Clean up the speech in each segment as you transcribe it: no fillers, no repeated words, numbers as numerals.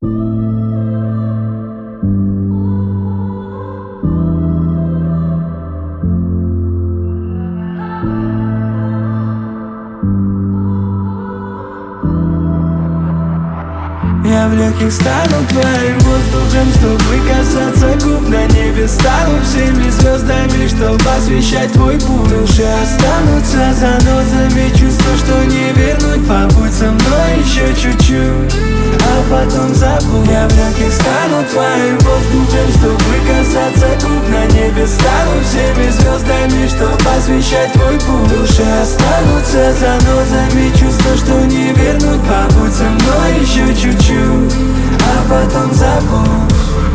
Я в легких стану твоим воздухом, чтобы касаться губ на небе. Стану всеми звездами, чтобы освещать твой путь. Души останутся занозами, чувство, что не вернуть. Побудь со мной еще чуть-чуть, а потом забудь. Я в легких стану твоим воздухом, чтобы касаться губ на небе. Стану всеми звездами, чтобы освещать твой путь. Души останутся занозами, чувство, что не вернуть. Побудь со мной еще чуть-чуть, а потом забудь.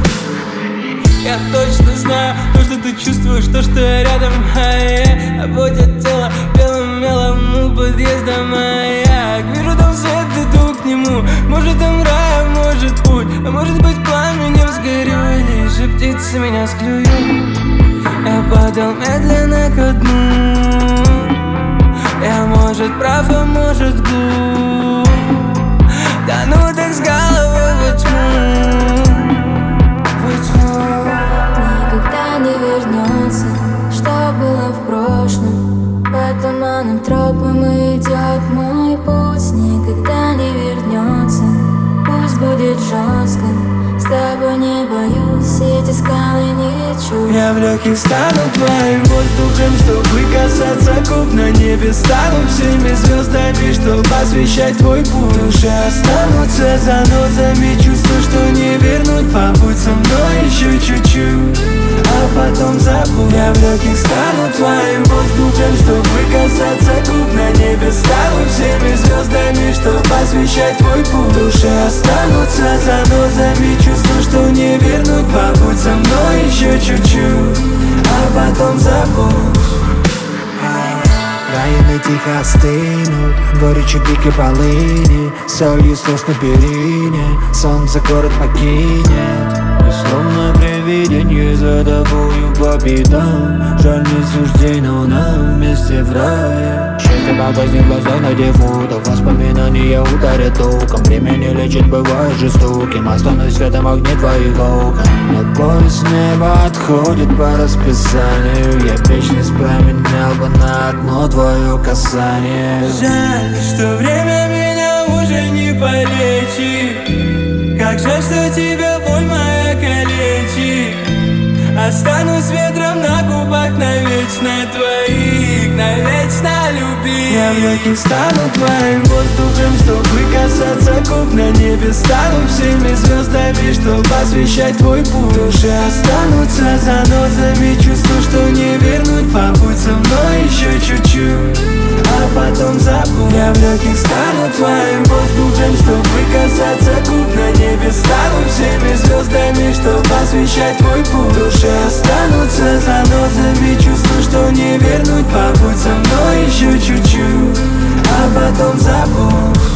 Я точно знаю то, что ты чувствуешь, то, что я рядом. Будет тело белым мелом у подъезда маяк. Вижу там свет, иду к нему. Может там рай, а может путь, а может быть пламенем сгорю, или же птицы меня склюют. Я падал медленно ко дну. Я может прав, а может глуп. Да ну так с головой во тьму, во тьму. Никогда не вернется, что было в прошлом. По туманным тропам идет мой путь. Никогда не вернется, пусть будет жестко. С тобой не боюсь, эти скалы не чую. Я в легких стану твоим воздухом, чтобы касаться губ на небе. Стану всеми звездами, чтобы освещать твой путь. Души останутся занозами, чувство, что не вернуть. Побудь со мной еще чуть-чуть, а потом забудь. Я в легких стану твоим воздухом, чтобы касаться губ на небе. Стану всеми звездами, чтобы освещать твой путь. Души останутся занозами, чувство, что не вернуть. Побудь со мной еще чуть-чуть, а потом забудь. Районы тихо остынут, горечью дикой полыни, солью слез на перине, солнце город покинет. И словно привиденье за тобою по пятам. Жаль не суждей, но нам вместе в рае. Счастье погаснет в глазах на дефутах, воспоминания ударят током. Время не лечит, бывает жестоким, останусь светом огне твоих окон. Но поезд неба отходит по расписанию. Я вечность променял бы на одно твое касание. Жаль, что время меня уже не полечит. Как жаль, что тебя боль моя калечит. Останусь ветром на губах навечно твоих, навечно любить. Я в легких стану твоим воздухом, чтобы касаться губ на небе. Стану всеми звездами, чтобы освещать твой путь. Души останутся занозами, чувство, что не вернуть. Побудь со мной еще чуть-чуть, а потом забудь. Я в легких стану твоим воздухом, чтобы касаться губ на небе. Стану всеми звездами, чтобы освещать твой путь. Души останутся занозами, чувство, что не вернуть. Побудь со мной еще чуть-чуть, а потом забудь.